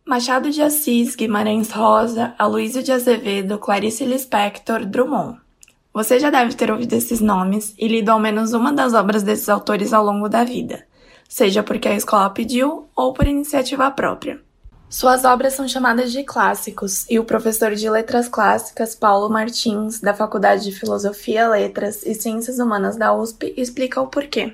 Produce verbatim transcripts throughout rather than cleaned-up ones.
Machado de Assis, Guimarães Rosa, Aloysio de Azevedo, Clarice Lispector, Drummond. Você já deve ter ouvido esses nomes e lido ao menos uma das obras desses autores ao longo da vida, seja porque a escola pediu ou por iniciativa própria. Suas obras são chamadas de clássicos e o professor de Letras Clássicas, Paulo Martins, da Faculdade de Filosofia, Letras e Ciências Humanas da U S P, explica o porquê.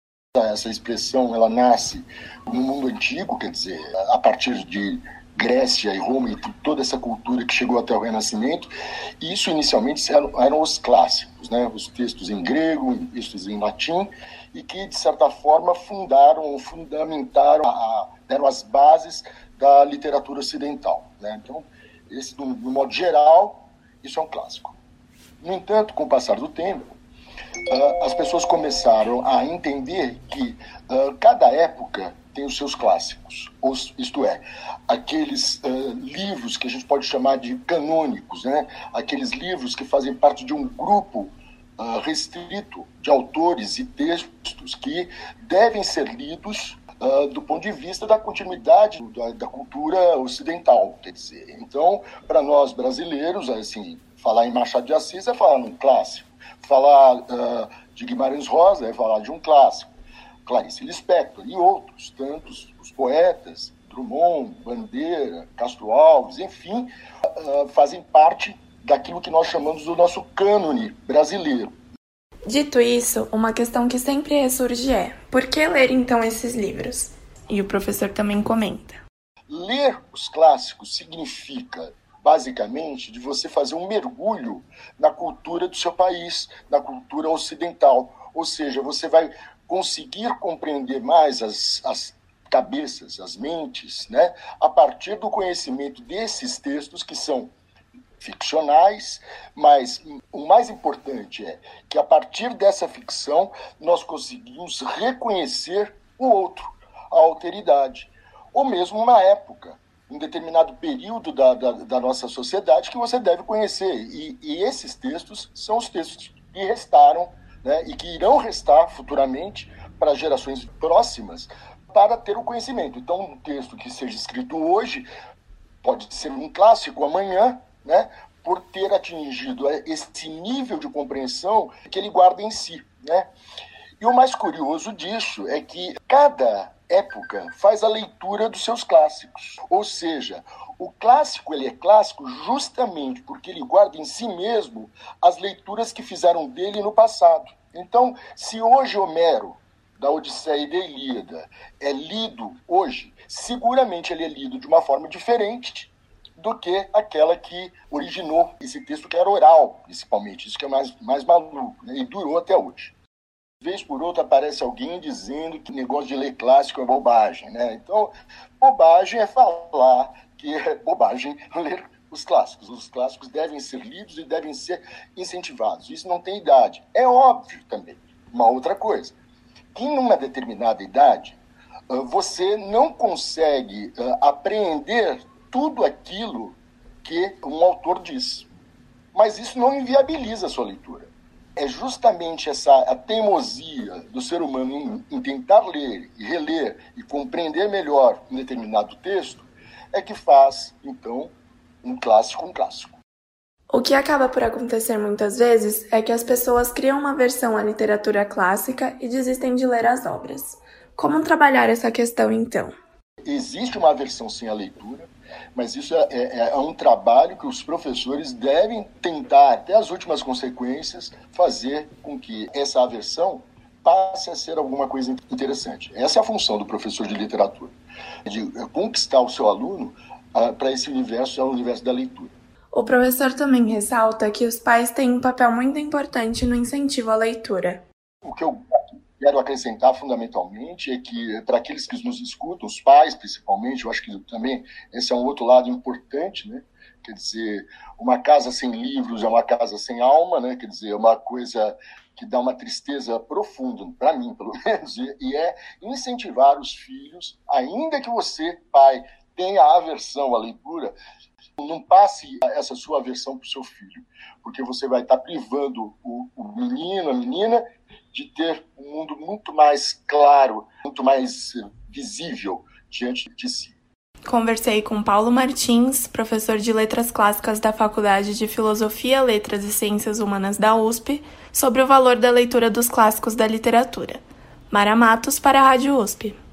Essa expressão, ela nasce no mundo antigo, quer dizer, a partir de Grécia e Roma e toda essa cultura que chegou até o Renascimento, e isso inicialmente eram, eram os clássicos, né? Os textos em grego, textos em latim, e que, de certa forma, fundaram, fundamentaram, a, deram as bases da literatura ocidental, né? Então, esse, no, no modo geral, isso é um clássico. No entanto, com o passar do tempo, Uh, as pessoas começaram a entender que uh, cada época tem os seus clássicos, ou, isto é, aqueles uh, livros que a gente pode chamar de canônicos, né? Aqueles livros que fazem parte de um grupo uh, restrito de autores e textos que devem ser lidos uh, do ponto de vista da continuidade da, da cultura ocidental, quer dizer. Então, para nós brasileiros, assim, falar em Machado de Assis é falar num clássico. Falar uh, de Guimarães Rosa é falar de um clássico. Clarice Lispector e outros, tantos, os poetas, Drummond, Bandeira, Castro Alves, enfim, uh, fazem parte daquilo que nós chamamos do nosso cânone brasileiro. Dito isso, uma questão que sempre ressurge é: por que ler então esses livros? E o professor também comenta. Ler os clássicos significa, basicamente, de você fazer um mergulho na cultura do seu país, na cultura ocidental. Ou seja, você vai conseguir compreender mais as, as cabeças, as mentes, né, a partir do conhecimento desses textos que são ficcionais, mas o mais importante é que, a partir dessa ficção, nós conseguimos reconhecer o outro, a alteridade, ou mesmo uma época, um determinado período da, da, da nossa sociedade que você deve conhecer. E, e esses textos são os textos que restaram, né, e que irão restar futuramente para gerações próximas para ter o conhecimento. Então, um texto que seja escrito hoje pode ser um clássico amanhã, né, por ter atingido esse nível de compreensão que ele guarda em si, né? E o mais curioso disso é que cada época faz a leitura dos seus clássicos. Ou seja, o clássico ele é clássico justamente porque ele guarda em si mesmo as leituras que fizeram dele no passado. Então, se hoje Homero, da Odisseia e da Ilíada, é lido hoje, seguramente ele é lido de uma forma diferente do que aquela que originou esse texto, que era oral, principalmente. Isso que é mais, mais maluco, né? E durou até hoje. Vez por outra aparece alguém dizendo que negócio de ler clássico é bobagem, né? Então, bobagem é falar que é bobagem ler os clássicos. Os clássicos devem ser lidos e devem ser incentivados. Isso não tem idade. É óbvio também. Uma outra coisa, que em uma determinada idade, você não consegue apreender tudo aquilo que um autor diz. Mas isso não inviabiliza a sua leitura. É justamente essa a teimosia do ser humano em, em tentar ler e reler e compreender melhor um determinado texto é que faz, então, um clássico um clássico. O que acaba por acontecer muitas vezes é que as pessoas criam uma versão à literatura clássica e desistem de ler as obras. Como trabalhar essa questão, então? Existe uma aversão sim à leitura, mas isso é, é, é um trabalho que os professores devem tentar, até as últimas consequências, fazer com que essa aversão passe a ser alguma coisa interessante. Essa é a função do professor de literatura, de conquistar o seu aluno uh, para esse universo, é o universo da leitura. O professor também ressalta que os pais têm um papel muito importante no incentivo à leitura. O que eu quero acrescentar fundamentalmente é que, para aqueles que nos escutam, os pais principalmente, eu acho que também esse é um outro lado importante, né? Quer dizer, uma casa sem livros é uma casa sem alma, né? Quer dizer, é uma coisa que dá uma tristeza profunda, para mim, pelo menos, e é incentivar os filhos, ainda que você, pai, tenha aversão à leitura, não passe essa sua aversão para o seu filho, porque você vai estar privando o, o menino, a menina, de ter um mundo muito mais claro, muito mais visível diante de si. Conversei com Paulo Martins, professor de Letras Clássicas da Faculdade de Filosofia, Letras e Ciências Humanas da U S P, sobre o valor da leitura dos clássicos da literatura. Mara Matos para a Rádio U S P.